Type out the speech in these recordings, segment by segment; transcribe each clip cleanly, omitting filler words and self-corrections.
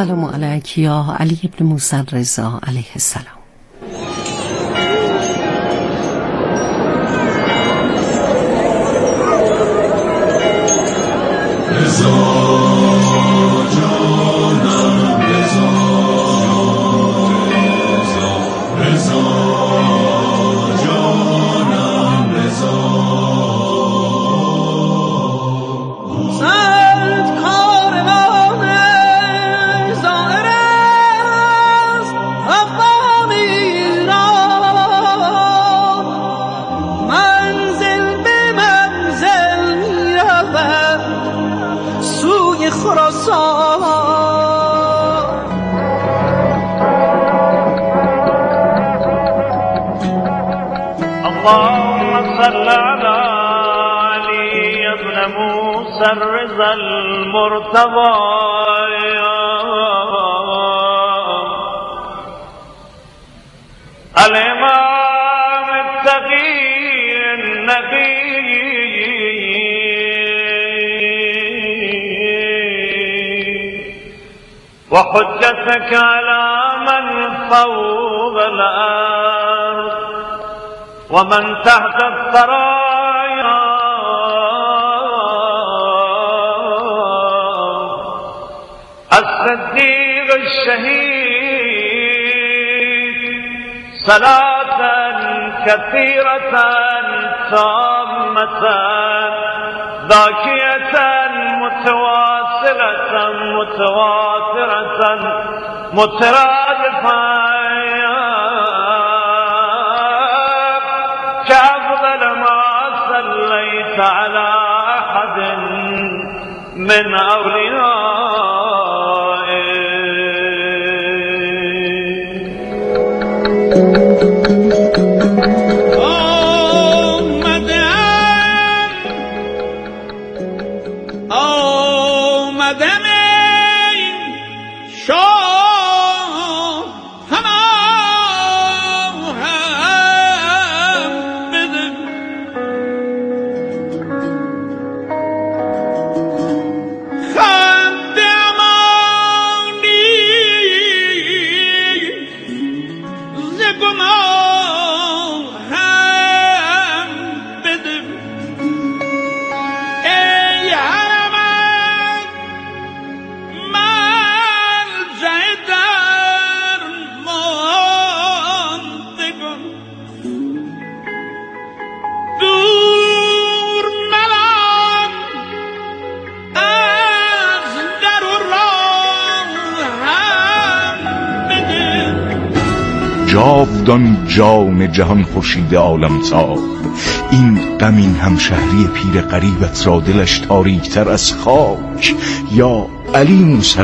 السلام علیک یا علی ابن موسی رضا علیه السلام. اللهم صل على علي ابن موسى الرضا المرتضى الإمام التقي النبي وحجتك على من فوق الأرض ومن تحت الثرايا الصديق الشهيد صلاة كثيرة تامة ذاكية متواصلة متواترة مترادفة كأفضل ما صليت على أحد من جاودان جان جهان خورشید عالمتاب، این غمین همشهری پیر غریبت را دلش تاریکتر از خاک. یا علی موسی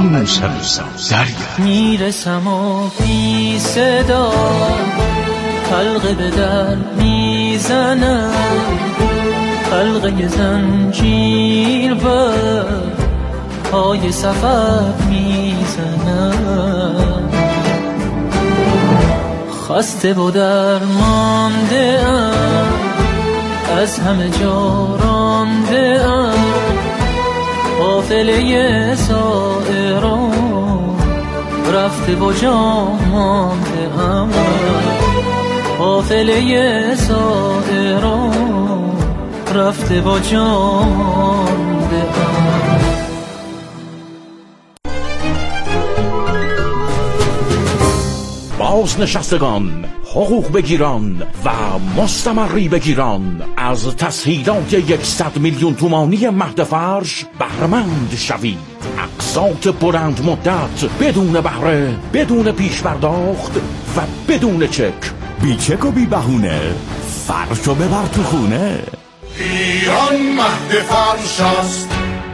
دریا میرسم و بی صدا حلقه به در میزنم، حلقه زنجیر و پای سفر میزنم. خسته و درمانده ام، از همه جا رانده ام، قافله سائران رفته و جا مانده ام، قافله سائران رفته و جا مانده ام. بازنشستگان، حقوق بگیران و مستمری بگیران از تسهیلات 100 میلیون تومانی مهد فرش بهره‌مند شوید. اقساط بلند مدت بدون بهره، بدون پیش پرداخت و بدون چک. بی چک و بی بهونه، فرشو ببر تو خونه. ایران مهد فرش است.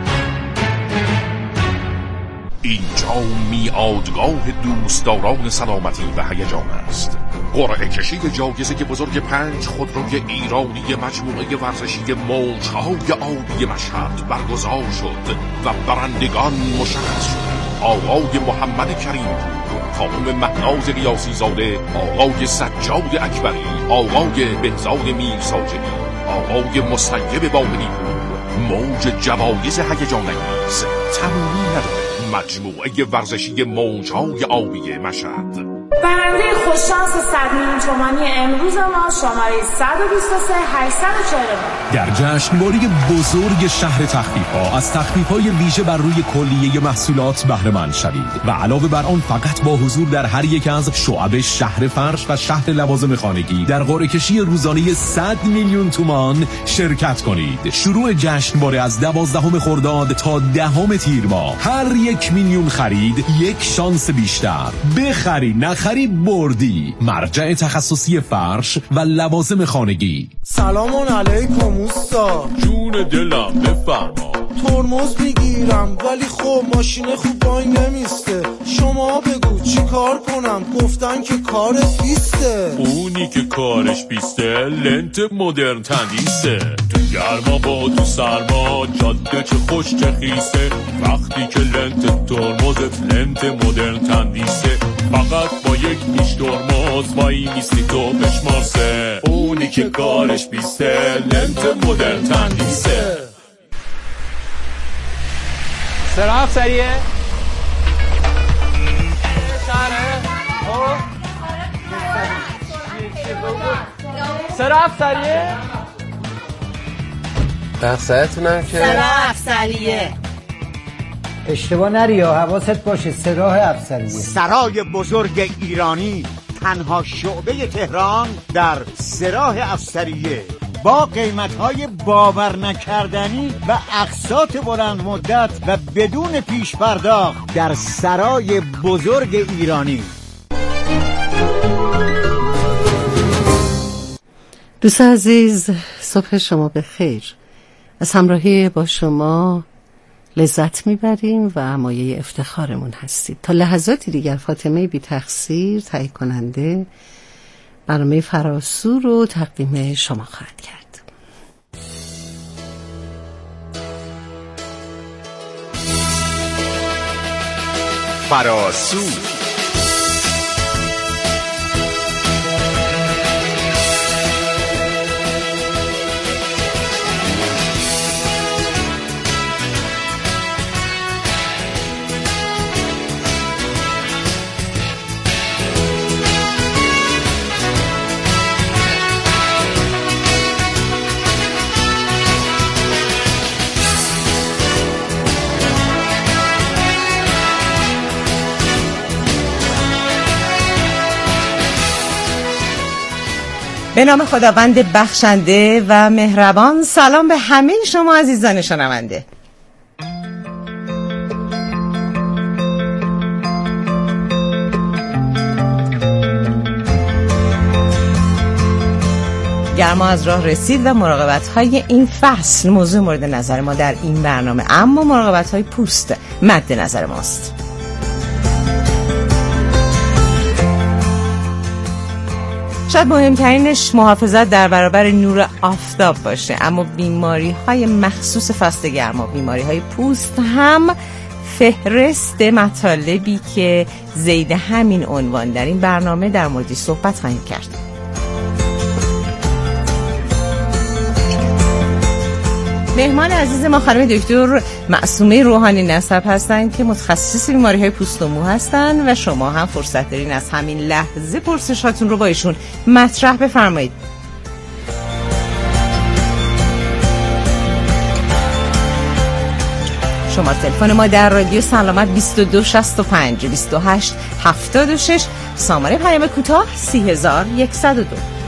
اینجا میعادگاه دوستداران سلامتی و هیجان است. قرعه کشی جایزه بزرگ 5 خودروی ایرانی مجموعه ورزشی موجهای آبی مشهد برگزار شد و برندگان مشخص شد. آقای محمد کریم، خانم مهناز ریاضی زاده، آقای سجاد اکبری، آقای بهزاد میرساجدی، آقای مسیب باقری پور. موج جوایز هیجان انگیز تمومی نداره. مجموعه ورزشی موج‌های آبی مشهد. برنده خوششانس 100 میلیون تومانی امروز ما شماره 123 849. در جشنواره بزرگ شهر تخفیف‌ها از تخفیف‌های ویژه بر روی کلیه محصولات بهره مند شوید و علاوه بر آن فقط با حضور در هر یک از شعب شهر فرش و شهر لوازم خانگی در قرعه‌کشی روزانه 100 میلیون تومان شرکت کنید. شروع جشنواره از 12 خرداد تا 10 تیر ماه. هر 1 میلیون خرید یک شانس بیشتر. بخری نخری بردی. مرجع تخصصی فرش و لوازم خانگی. سلام علیکم اوستا. جون دلم بفرما. ترمز میگیرم ولی خب ماشین خوب وای نمیسته. شما بگو چی کار کنم؟ گفتن که کارت بیسته. اونی که کارش بیسته لنت مدرن تندیسه. تو گرما با تو سرما جاده چه خوش چه خیسه. وقتی که لنت ترمزت لنت مدرن تندیسه. فقط با یک پیش ترمز وای میستی تو بشمارسه. اونی که کارش بیسته لنت مدرن تندیسه. سراغ سریه شهره سراغ سریه بخصایتونم که سراغ افسریه. اشتباه نری ها، حواست باشه. سراغ افسریه. سرای بزرگ ایرانی، تنها شعبه تهران در سراغ افسریه با قیمت‌های باور نکردنی و اقساط بلند مدت و بدون پیش پرداخت در سرای بزرگ ایرانی. دوست عزیز، صبح شما بخیر. از همراهی با شما لذت میبریم و مایه افتخارمون هستید. تا لحظاتی دیگر فاطمه بی تقصیر تهیه کننده برنامه فراسو رو تقدیم شما خواهد کرد. فراسو به نام خداوند بخشنده و مهربان. سلام به همه شما عزیزان شنونده. گرما از راه رسید و مراقبت‌های این فصل موضوع مورد نظر ما در این برنامه، اما مراقبت‌های پوست مد نظر ماست. شاید مهمترینش محافظت در برابر نور آفتاب باشه، اما بیماری‌های مخصوص فصل گرما، بیماری‌های پوست هم فهرست مطالبی که زید همین عنوان در این برنامه در موردش صحبت خواهیم کرد. مهمان عزیز ما خانم دکتر معصومه روحانی نسب هستند که متخصص بیماری‌های پوست و مو هستند و شما هم فرصت دارین از همین لحظه پرسشاتون رو با ایشون مطرح بفرمایید. شماره تلفن ما در رادیو سلامت 22 65 28 76، شماره پیام کوتاه 30102.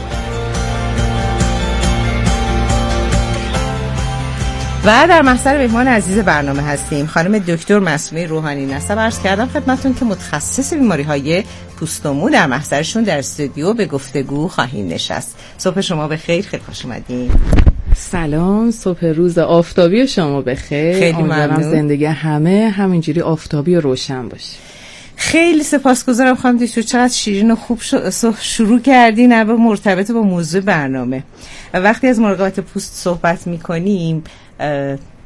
و در محضر مهمان عزیز برنامه هستیم خانم دکتر معصومه روحانی نسب. عرض کردم خدمتتون که متخصص بیماری‌های پوست و مو در محضرشون در استودیو به گفتگو خواهیم نشست. صبح شما بخیر، خیلی خوش اومدین. سلام، صبح روز آفتابی شما بخیر. خیلی ممنون. زندگی همه همینجوری آفتابی و روشن باشه. خیلی سپاسگزارم خانم دکتر، چقدر شیرین و خوب شروع کردین البته مرتبط با موضوع برنامه. وقتی از مراقبت پوست صحبت می‌کنیم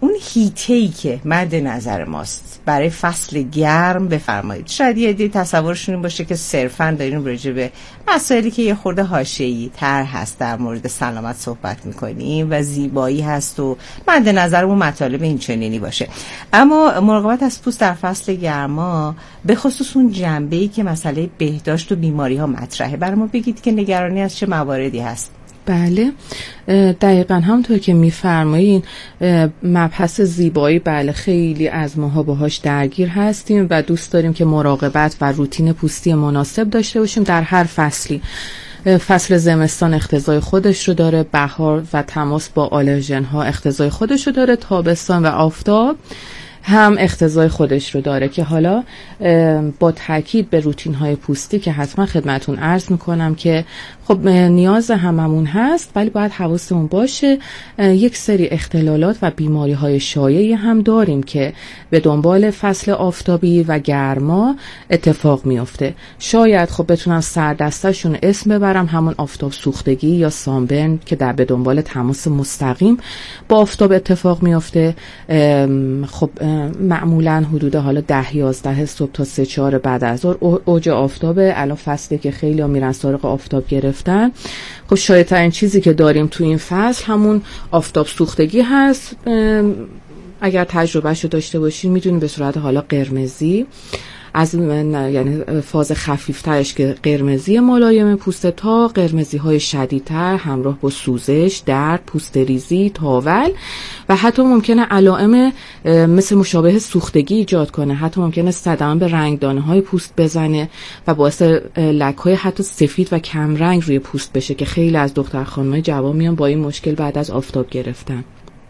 اون هیته‌ای که مد نظر ماست برای فصل گرم بفرمایید. شاید یه عده تصورشون باشه که صرفاً داریم راجع به مسائلی که یه خورده حاشیه‌ای تر هست در مورد سلامت صحبت می‌کنیم و زیبایی هست و مد نظرمون مطالب این چنینی باشه، اما مراقبت از پوست در فصل گرما به خصوص اون جنبه‌ای که مسئله بهداشت و بیماری‌ها مطرحه، برام بگید که نگرانی از چه مواردی هست؟ بله، دقیقاً همونطور که میفرمایین مبحث زیبایی بله خیلی از ماها باهاش درگیر هستیم و دوست داریم که مراقبت و روتین پوستی مناسب داشته باشیم در هر فصلی. فصل زمستان اقتضای خودش رو داره، بهار و تماس با آلرژن ها اقتضای خودش رو داره، تابستان و آفتاب هم اقتضای خودش رو داره که حالا با تاکید به روتین های پوستی که حتما خدمتون عرض میکنم که خب نیاز هممون هست، ولی باید حواسمون باشه یک سری اختلالات و بیماری های شایعی هم داریم که به دنبال فصل آفتابی و گرما اتفاق میفته. شاید خب بتونم سردستشون اسم ببرم، همون آفتاب سوختگی یا سانبرن که در به دنبال تماس مستقیم با آفتاب اتفاق میفته. خب معمولا حدود حالا 10-11 صبح تا 3-4 بعد از ظهر اوج آفتابه. الان فصلی که خیلی ها میرن سراغ آفتاب گرفتن. خب شاید ترین چیزی که داریم تو این فصل همون آفتاب سوختگی هست. اگر تجربهشو داشته باشین میدونین به صورت حالا قرمزی از یعنی فاز خفیفترش که قرمزی ملایم پوست تا قرمزی های شدیدتر همراه با سوزش، درد، پوست ریزی، تاول و حتی ممکنه علائم مثل مشابه سوختگی ایجاد کنه. حتی ممکنه صدمه به رنگدانه های پوست بزنه و باعث لک های حتی سفید و کم رنگ روی پوست بشه که خیلی از دختر خانم‌های جوان میان با این مشکل بعد از آفتاب گرفتن.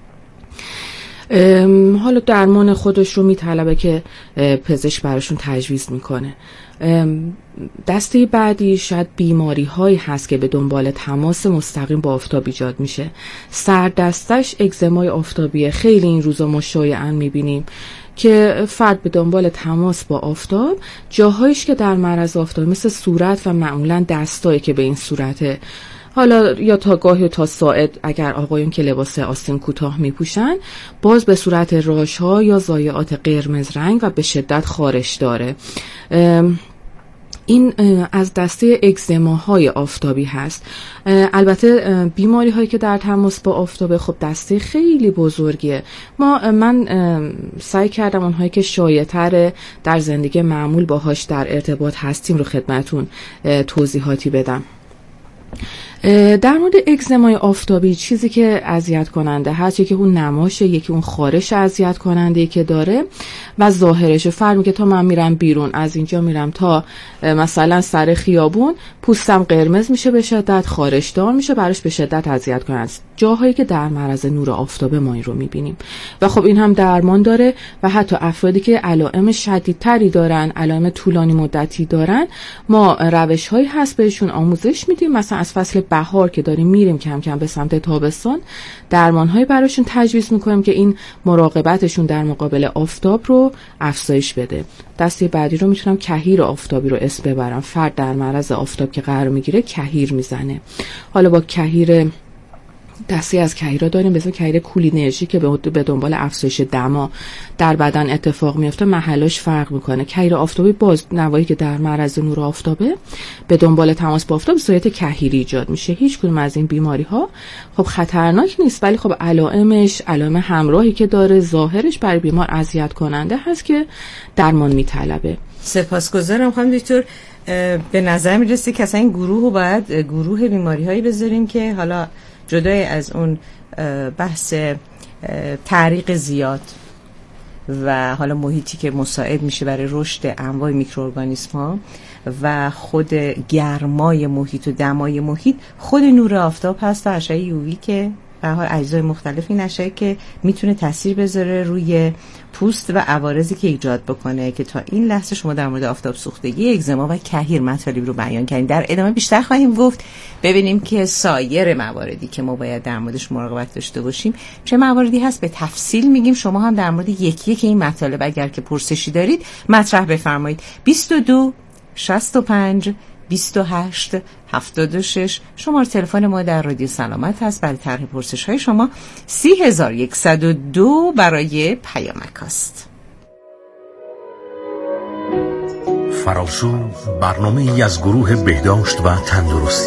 حالا درمان خودش رو میطلبه که پزشک براشون تجویز میکنه. دسته بعدی شاید بیماری هایی هست که به دنبال تماس مستقیم با آفتاب ایجاد میشه. سردستش اگزمای آفتابیه. خیلی این روزا ما شایعاً میبینیم که فرد به دنبال تماس با آفتاب جاهایش که در معرض آفتاب مثل صورت و معمولاً دستایی که به این صورته، حالا یا تا گاهی تا ساعد اگر آقایون که لباس آستین کوتاه میپوشن باز به صورت راش‌ها یا ضایعات قرمز رنگ و به شدت خارش داره. این از دسته اگزماهای آفتابی هست. البته بیماری هایی که در تماس با آفتاب خب دسته خیلی بزرگیه. من سعی کردم اونهایی که شایع‌تر در زندگی معمول باهاش در ارتباط هستیم رو خدمتون توضیحاتی بدم. در مورد اگزمای آفتابی چیزی که اذیت کننده هست یکی اون نماشه، یکی اون خارش اذیت کننده که داره و ظاهرش. فرق میکنه تا من میرم بیرون، از اینجا میرم تا مثلا سر خیابون، پوستم قرمز میشه به شدت، خارش دار میشه، براش به شدت اذیت کننده است. جاهایی که در معرض نور آفتاب ما این رو میبینیم و خب این هم درمان داره و حتی افرادی که علائم شدیدتری دارن، علائم طولانی مدتی دارن، ما روش‌هایی هست بهشون آموزش میدیم. مثلا از فصل بهار که داریم میریم کم کم به سمت تابستان، درمان‌هایی براشون تجویز میکنیم که این مراقبتشون در مقابل آفتاب رو افزایش بده. دسته بعدی رو میتونم کهیر آفتابی رو اسم ببرم. فرد در معرض آفتاب که قرار میگیره کهیر میزنه. حالا با کهیر دستی از کهیرها داریم به اسم کهیر کولینرژی که به دنبال افزایش دما در بدن اتفاق میفته. محلاش فرق میکنه. کهیر آفتابی باز نوایی که در معرض نور آفتابه به دنبال تماس با آفتاب صورت کهیری ایجاد میشه. هیچ کدوم از این بیماری ها خب خطرناک نیست، ولی خب علائم همراهی که داره، ظاهرش برای بیمار اذیت کننده هست که درمان میطلبه. سپاسگزارم خانم دکتر. به نظر میرسه که اصلا این گروه رو باید گروه بیماری هایی بذاریم که حالا جدای از اون بحث تعریق زیاد و حالا محیطی که مساعد میشه برای رشد انواع میکروارگانیسم ها و خود گرمای محیط و دمای محیط، خود نور آفتاب هست و اشعه یووی که به هر حال اجزای مختلف این اشعه که میتونه تاثیر بذاره روی پوست و عوارضی که ایجاد بکنه که تا این لحظه شما در مورد آفتاب سوختگی، اگزما و کهیر مطالب رو بیان کردین. در ادامه بیشتر خواهیم گفت، ببینیم که سایر مواردی که ما باید در موردش مراقبت داشته باشیم چه مواردی هست، به تفصیل میگیم. شما هم در مورد یکی که این مطالب اگر که پرسشی دارید مطرح بفرمایید. 22 65 28 76. شماره تلفن ما در رادیو سلامت هست. برای طرح پرسش های شما 3102 برای پیامک است. فراسو برنامه‌ای از گروه بهداشت و تندرستی،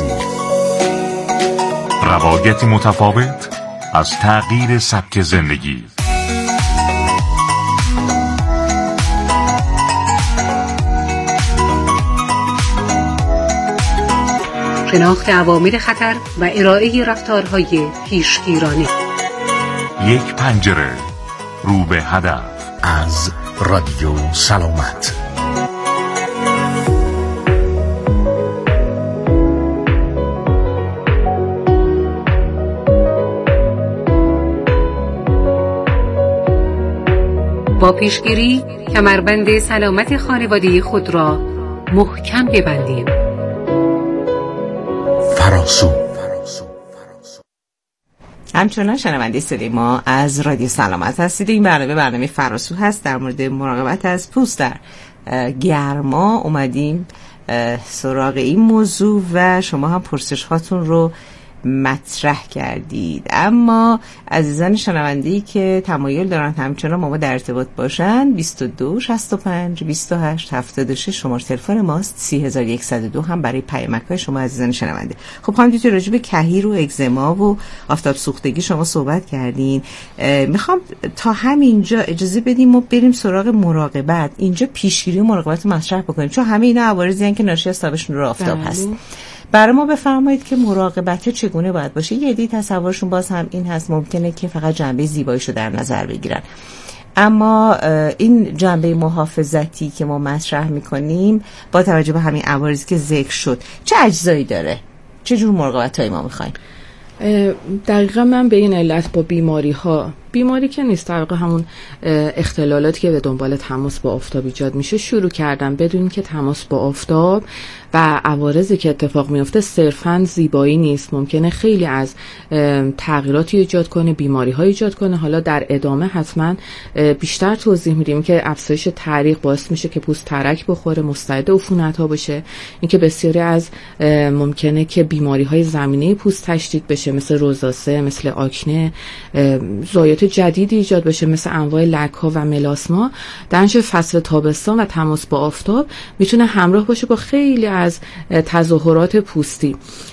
روایتی متفاوت از تغییر سبک زندگی. شناخت عوامل خطر و ارائه رفتارهای پیشگیرانه. یک پنجره رو به هدف از رادیو سلامت. با پیشگیری کمربند سلامت خانواده خود را محکم ببندیم. فراسو. همچنان شنونده صدای ما از رادیو سلامت هستید. این برنامه فراسو هست، در مورد مراقبت از پوست در گرما اومدیم سراغ این موضوع و شما هم پرسش هاتون رو مطرح کردید. اما عزیزان شنونده‌ای که تمایل دارن همچنان ما در ارتباط باشن 22 65 28 76 شماره تلفن ماست. 3102 هم برای پیامک‌های شما عزیزان شنونده. خب همونطور راجع به کهیر و اگزما و آفتاب سوختگی شما صحبت کردین. میخوام تا همینجا اجازه بدیم ما بریم سراغ مراقبت. اینجا پیشگیری و مراقبت مطرح بکنیم چون همه اینا عوارضی هستن که ناشی از تابش نور آفتاب هست. برای ما بفرمایید که مراقبت چگونه باید باشه. یه عده تصورشون باز هم این هست ممکنه که فقط جنبه زیباییشو در نظر بگیرن، اما این جنبه محافظتی که ما مطرح میکنیم با توجه به همین عوارضی که ذکر شد چه اجزایی داره؟ چه جور مراقبتایی ما میخوایم؟ دقیقا من به این علت با بیماری که نیست، در واقع همون اختلالاتی که به دنبال تماس با آفتاب ایجاد میشه شروع کردم بدون که تماس با آفتاب و عوارضی که اتفاق میفته صرفاً زیبایی نیست، ممکنه خیلی از تغییراتی ایجاد کنه، بیماری‌های ایجاد کنه. حالا در ادامه حتما بیشتر توضیح میدیم که افزایش تعریق باعث میشه که پوست ترک بخوره، مستعد عفونت‌ها بشه، اینکه بسیاری از ممکنه که بیماری‌های زمینه پوست تشدید بشه مثل روزاسه، مثل آکنه، ضایعات جدیدی ایجاد بشه مثل انواع لک‌ها و ملاسما. در فصل تابستان و تماس با آفتاب میتونه همراه باشه با خیلی از تظاهرات پوستی.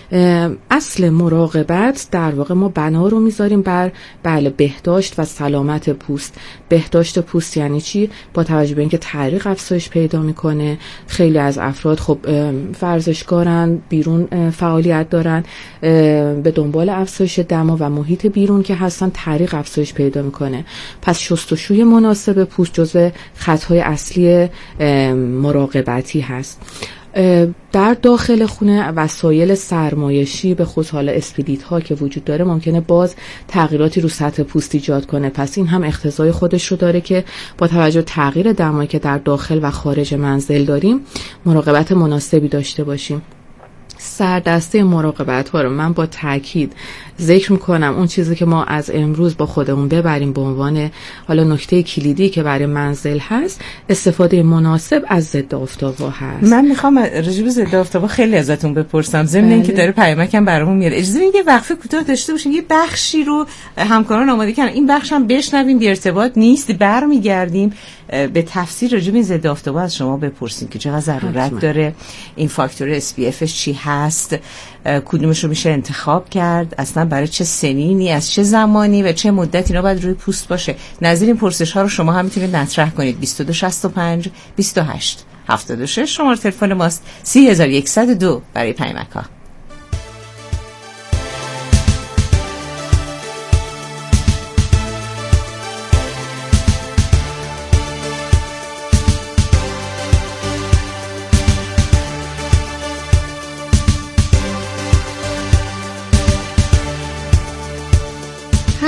اصل مراقبت در واقع ما بنا رو میذاریم بر بهداشت و سلامت پوست. بهداشت پوست یعنی چی؟ با توجه به اینکه تعریق افزایش پیدا میکنه، خیلی از افراد خب ورزشکارن، بیرون فعالیت دارن، به دنبال افزایش دما و محیط بیرون که هستن تعریق افزایش پیدا میکنه. پس شستشوی مناسب پوست جزو خطهای اصلی مراقبتی هست. در داخل خونه وسایل سرمایشی به خصوص حالا اسپریت ها که وجود داره ممکنه باز تغییراتی رو سطح پوست ایجاد کنه. پس این هم اقتضای خودش رو داره که با توجه به تغییر دمایی که در داخل و خارج منزل داریم مراقبت مناسبی داشته باشیم. سردسته مراقبت ها رو من با تاکید ذکر میکنم، اون چیزی که ما از امروز با خودمون ببریم به عنوان حالا نکته کلیدی که برای منزل هست، استفاده مناسب از ضد آفتابا هست. من میخوام راجع به ضد آفتابا خیلی ازتون بپرسم، ضمن اینکه داره پیامکم برامون میاد. اجازه بدید یه وقفه کوتاه داشته باشیم، یه بخشی رو همکاران آماده کردن، این بخش هم بشنویم، بی ارتباط نیست، برمیگردیم به تفسیر راجع به این ضد آفتابا از شما بپرسیم که چقدر ضرورت داره، این فاکتور SPF چی هست، کدومش رو میشه انتخاب کرد، اصلا برای چه سنینی، از چه زمانی و چه مدتی اینا باید روی پوست باشه. نظیر این پرسش ها رو شما هم میتونید مطرح کنید. 22 65 28 76 شماره تلفن ماست. 3102 برای پیامک ها.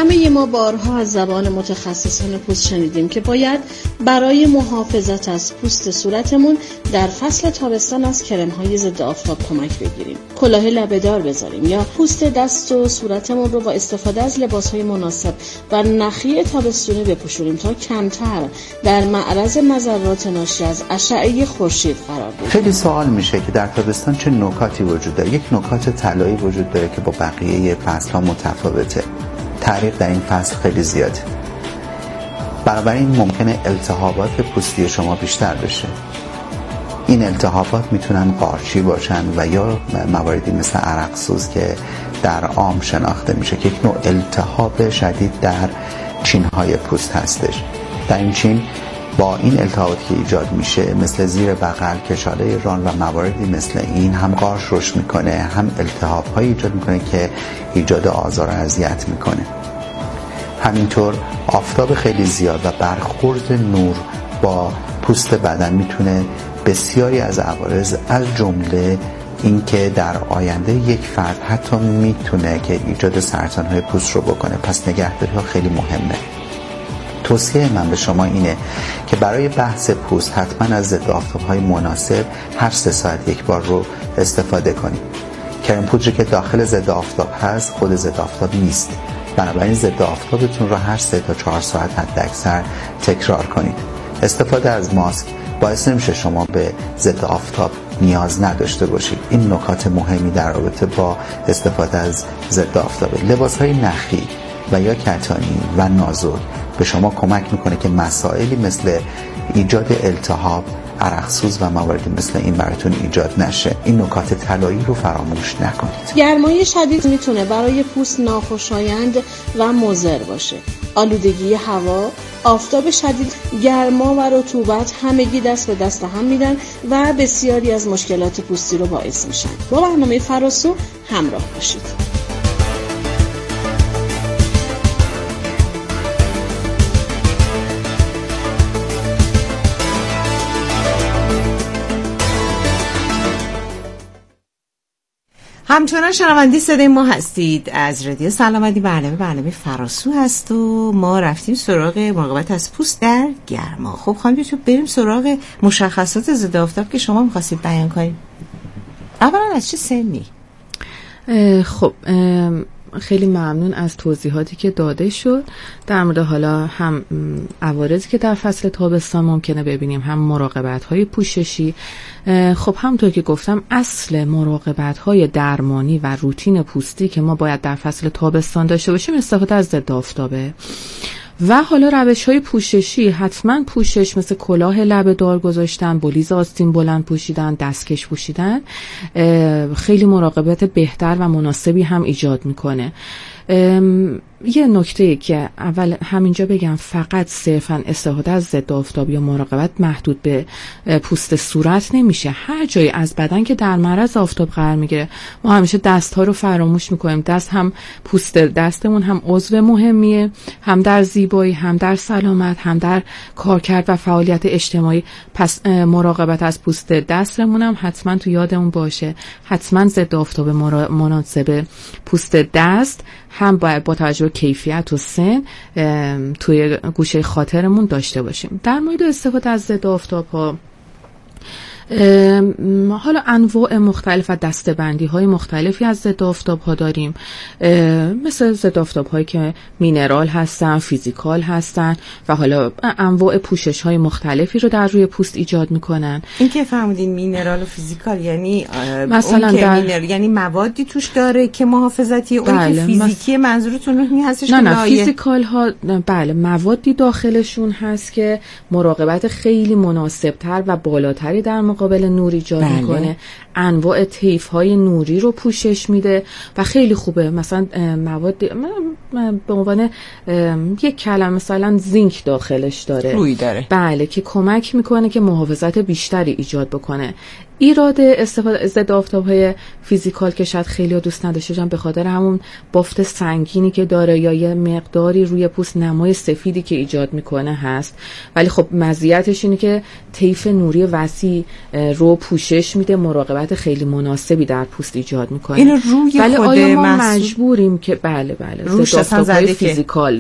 همه ما بارها از زبان متخصصان پوست شنیدیم که باید برای محافظت از پوست صورتمون در فصل تابستان از کرم‌های ضد آفتاب کمک بگیریم، کلاه لبه‌دار بذاریم یا پوست دست و صورتمون رو با استفاده از لباس‌های مناسب و نخی تابستونی بپوشونیم تا کمتر در معرض نظرات ناشی از اشعه خورشید قرار بگیریم. خیلی سوال میشه که در تابستان چه نکاتی وجود داره. یک نکات طلایی وجود داره که با بقیه فصل‌ها متفاوته. تعریق در این فصل خیلی زیاده. بنابراین ممکنه التهابات پوستی شما بیشتر بشه. این التهابات میتونن قارچی باشن و یا مواردی مثل عرقسوز که در عام شناخته میشه که یک نوع التهاب شدید در چینهای پوست هستش. در این چین با این التهاباتی که ایجاد میشه مثل زیر بغل، کشاله ران و مواردی مثل این هم قارچ رشد میکنه، هم التهاب‌هایی ایجاد میکنه که ایجاد آزار و اذیت میکنه. همینطور آفتاب خیلی زیاد و برخورد نور با پوست بدن میتونه بسیاری از عوارض از جمله این که در آینده یک فرد حتی میتونه که ایجاد سرطان‌های پوست رو بکنه. پس نگهداری‌ها خیلی مهمه. توصیه من به شما اینه که برای بحث پوست حتما از ضد آفتاب‌های مناسب هر 3 ساعت یک بار رو استفاده کنید. کرم پودری که داخل ضد آفتاب هست خود ضد آفتاب نیست. بنابراین ضد آفتابتون رو هر 3 تا 4 ساعت حداکثر تکرار کنید. استفاده از ماسک باعث نمیشه شما به ضد آفتاب نیاز نداشته باشید. این نکات مهمی در رابطه با استفاده از ضد آفتاب. لباس‌های نخی و یا کتانی و نازک به شما کمک میکنه که مسائلی مثل ایجاد التهاب، عرقسوز و مواردی مثل این براتون ایجاد نشه. این نکات طلایی رو فراموش نکنید. گرمای شدید میتونه برای پوست ناخوشایند و مضر باشه. آلودگی هوا، آفتاب شدید، گرما و رطوبت همگی دست به دست هم میدن و بسیاری از مشکلات پوستی رو باعث میشن. با برنامه فراسو همراه باشید. همچنان شنونده صدای ما هستید از رادیو سلامتی. برنامه فراسو هست و ما رفتیم سراغ مراقبت از پوست در گرما. خب خانم دکتر بریم سراغ مشخصات ضد آفتاب که شما می‌خواستید بیان کنید. اولا از چه سنی؟ خب خیلی ممنون از توضیحاتی که داده شد در مورد حالا هم عوارضی که در فصل تابستان ممکنه ببینیم، هم مراقبت‌های پوششی. خب همونطور که گفتم اصل مراقبت‌های درمانی و روتین پوستی که ما باید در فصل تابستان داشته باشیم استفاده از ضد آفتابه. و حالا روش‌های پوششی، حتما پوشش مثل کلاه لبه‌دار گذاشتن، بلیز آستین بلند پوشیدن، دستکش پوشیدن خیلی مراقبت بهتر و مناسبی هم ایجاد میکنه. یه نکته که اول همینجا بگم، فقط صرفا استفاده از ضد آفتاب یا مراقبت محدود به پوست صورت نمیشه. هر جایی از بدن که در معرض آفتاب قرار میگیره ما همیشه دست‌ها رو فراموش میکنیم. دست هم پوست دستمون هم عضو مهمیه، هم در زیبایی، هم در سلامت، هم در کارکرد و فعالیت اجتماعی. پس مراقبت از پوست دستمون هم حتما تو یادمون باشه. حتما ضد آفتاب مناسب پوست دست هم باید با توجه به کیفیت و سن توی گوشه خاطرمون داشته باشیم. در مورد استفاده از ضد آفتاب‌ها حالا انواع مختلف و دسته‌بندی های مختلفی از ضد آفتاب ها داریم، مثل ضد آفتاب هایی که مینرال هستن، فیزیکال هستن و حالا انواع پوشش های مختلفی رو در روی پوست ایجاد میکنن. این که فهمیدین مینرال و فیزیکال یعنی مثلا یعنی موادی توش داره که محافظتی، اون که فیزیکی منظورتون اون هستش؟ نه فیزیکال ها بله موادی داخلشون هست که مراقبت خیلی مناسبتر و بالاتری در مقابل نور ایجاد میکنه. انواع طیف های نوری رو پوشش میده و خیلی خوبه. مثلا مواد به عنوان یک کلمه مثلا زینک داخلش داره، روی داره، بله، که کمک میکنه که محافظت بیشتری ایجاد بکنه. ایراد استفاده ضد آفتاب‌های فیزیکال که شاید خیلی‌ها دوست نداشته باشن به خاطر همون بافت سنگینی که داره یا یه مقداری روی پوست نمای سفیدی که ایجاد میکنه هست، ولی خب مزیتش اینه که طیف نوری وسیع رو پوشش میده، مراقبت خیلی مناسبی در پوست ایجاد میکنه. اینو روی ولی خود آیا ما مجبوریم که بله روش اصلا زده فیزیکال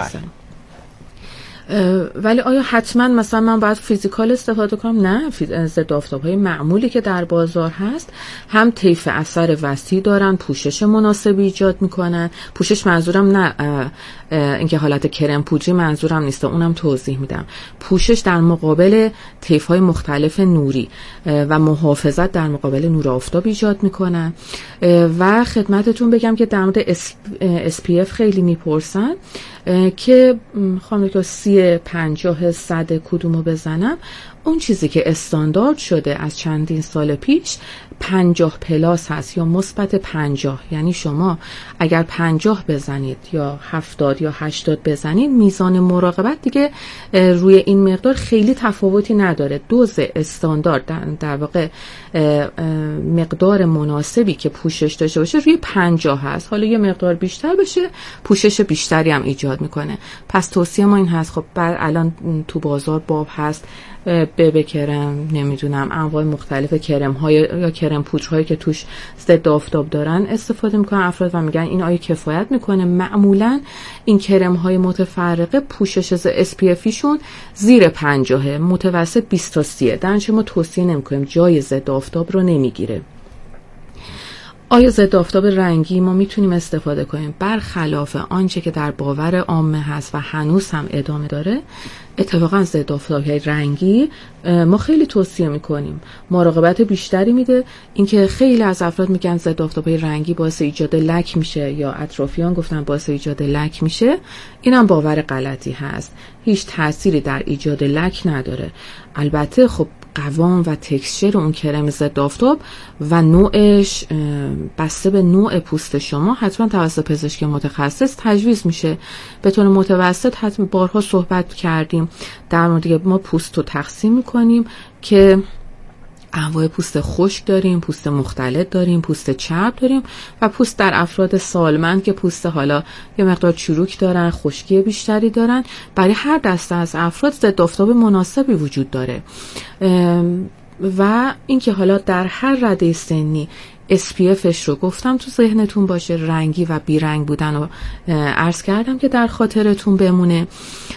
ولی آیا حتما مثلا من باید فیزیکال استفاده کنم؟ نه، ضد آفتاب‌های معمولی که در بازار هست هم طیف اثر وسیع دارن، پوشش مناسبی ایجاد میکنن. پوشش منظورم نه اینکه حالت کرم پودری منظورم نیست، اونم توضیح میدم. پوشش در مقابل طیف‌های مختلف نوری و محافظت در مقابل نور آفتاب ایجاد میکنن. و خدمتتون بگم که در مورد SPF خیلی میپرسن که خواهم که 30 50 100 کدومو بزنم. اون چیزی که استاندارد شده از چندین سال پیش 50 پلاس هست یا مثبت 50، یعنی شما اگر 50 بزنید یا 70 یا 80 بزنید میزان مراقبت دیگه روی این مقدار خیلی تفاوتی نداره. دوز استاندارد در واقع مقدار مناسبی که پوشش داشته باشه روی 50 هست. حالا یه مقدار بیشتر بشه پوشش بیشتری هم ایجاد میکنه. پس توصیه ما این هست، خب بعد الان تو بازار باب هست بebe کرم، نمیدونم انواع مختلف کرم های یا کرم پودرهایی که توش ضد آفتاب دارن استفاده میکنن افراد و میگن این آیا کفایت میکنه؟ معمولا این کرم های متفرقه پوشش SPF شون زیر 50، متوسط 20 تا 30. درنچه ما توصیه نمیکنیم، جای ضد آفتاب رو نمیگیره. آیا ضد آفتاب رنگی ما میتونیم استفاده کنیم؟ برخلاف آنچه که در باور عامه هست و هنوز هم ادامه داره، اتفاقا ضد آفتاب رنگی ما خیلی توصیه میکنیم، مراقبت بیشتری میده. اینکه خیلی از افراد میگن ضد آفتاب رنگی باعث ایجاد لک میشه یا اطرافیان گفتن باعث ایجاد لک میشه، اینم باور غلطی هست. هیچ تأثیری در ایجاد لک نداره. البته خب قوام و تکسچر اون کرم ضد آفتاب و نوعش بسته به نوع پوست شما حتما توسط پزشک متخصص تجویز میشه. به طور متوسط حتما بارها صحبت کردیم در مورد ما پوست رو تقسیم میکنیم که انواع پوست خشک داریم، پوست مختلط داریم، پوست چرب داریم و پوست در افراد سالمند که پوست حالا یه مقدار چروک دارن، خشکی بیشتری دارن. برای هر دسته از افراد ضد آفتاب مناسبی وجود داره و اینکه حالا در هر رده سنی SPFش رو گفتم تو ذهنتون باشه، رنگی و بیرنگ بودن رو عرض کردم که در خاطرتون بمونه.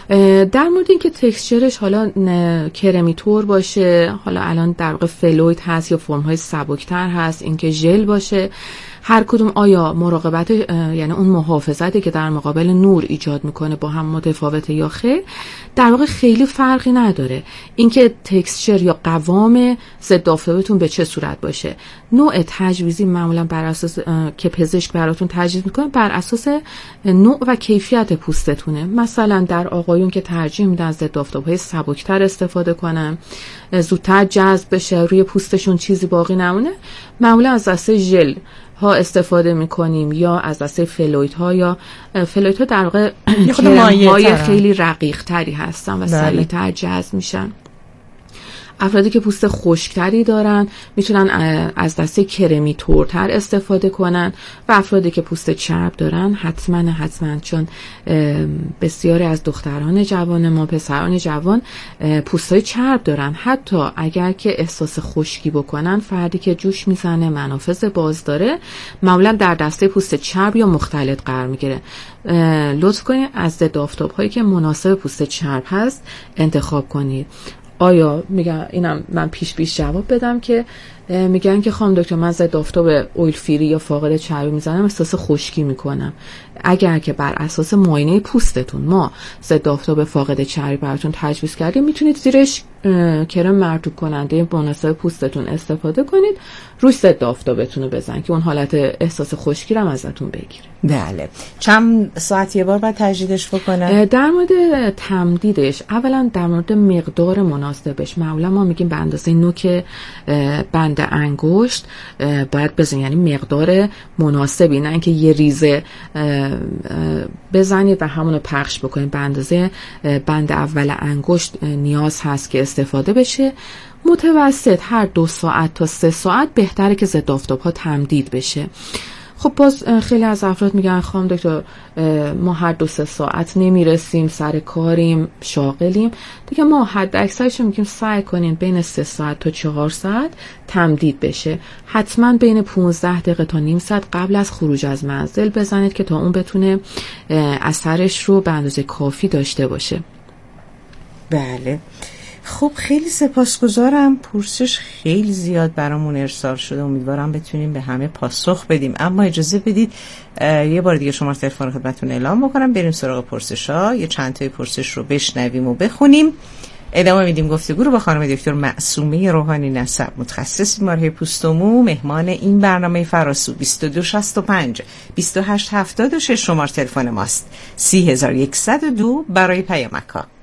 در مورد اینکه تکسچرش حالا کرمی طور باشه، حالا الان در واقع فلوید هست یا فرم‌های سبکتر هست، اینکه ژل باشه، هر کدوم آیا مراقبت یعنی اون محافظتی که در مقابل نور ایجاد میکنه با هم متفاوته یا خیر، در واقع خیلی فرقی نداره. اینکه تکسچر یا قوام ضد آفتابتون به چه صورت باشه. نوع تجویزی معمولا بر اساس که پزشک براتون تجویز میکنه بر اساس نوع و کیفیت پوستتونه. مثلا در آقایون که ترجیح میدن ضد آفتاب‌های سبکتر استفاده کنن، زودتر جذب بشه، روی پوستشون چیزی باقی نمونه، معمولا از دسته ژل ها استفاده میکنیم یا از دسته فلوید ها. یا فلوید ها در واقع کرم‌های خیلی رقیق تری هستن و سریعتر جذب میشن. افرادی که پوست خشکتری دارن میتونن از دسته کرمی تورتر استفاده کنن و افرادی که پوست چرب دارن حتما چون بسیاری از دختران جوان ما، پسران جوان پوستای چرب دارن، حتی اگر که احساس خشکی بکنن، فردی که جوش میزنه، منافذ باز داره، معمولا در دسته پوست چرب یا مختلط قرار میگیره. لطف کنید از ضد آفتاب هایی که مناسب پوست چرب هست انتخاب کنید. آیا میگم اینم من پیش جواب بدم که میگن که خانم دکتر من ضد آفتاب اویل فری یا فاقد چربی میزنم احساس خشکی میکنم. اگر که بر اساس معاینه پوستتون ما ضد آفتاب فاقد چربی براتون تجویز کردیم، میتونید زیرش کرم مرطوب کننده مناسب پوستتون استفاده کنید، روش ضد آفتابتون رو بزن که اون حالت احساس خشکی رو ازتون بگیره. بله. چند ساعت یه بار باید تجدیدش بکنن؟ در مورد تمدیدش، اولا در مورد مقدار مناسبش، معمولا ما میگیم به اندازه نوک بند انگشت باید بزنید، یعنی مقدار مناسبی، نه اینکه یه ریزه بزنید و همونو پخش بکنید. به اندازه بند اول انگشت نیاز هست که استفاده بشه. متوسط هر 2 ساعت تا 3 ساعت بهتره که ضد آفتاب‌ها تمدید بشه. خب باز خیلی از افراد میگن خانم دکتر ما هر 2-3 ساعت نمیرسیم، سر کاریم، شاغلیم دیگه. ما حد اکثرش میگیم سعی کنین بین 3 ساعت تا 4 ساعت تمدید بشه. حتما بین 15 دقیقه تا نیم ساعت قبل از خروج از منزل بزنید که تا اون بتونه اثرش رو به اندازه کافی داشته باشه. بله خب خیلی سپاسگزارم. پرسش خیلی زیاد برامون ارسال شده، امیدوارم بتونیم به همه پاسخ بدیم، اما اجازه بدید یه بار دیگه شماره تلفن خدمتتون اعلام بکنم، بریم سراغ پرسش‌ها. یه چند تای پرسش رو بشنویم و بخونیم. ادامه میدیم گفتگو رو با خانم دکتر معصومه روحانی نسب، متخصص بیماری‌های پوست و مو، مهمان این برنامه فراسو. 2265 2876 شماره تلفن ماست. 3102 برای پیامک‌ها.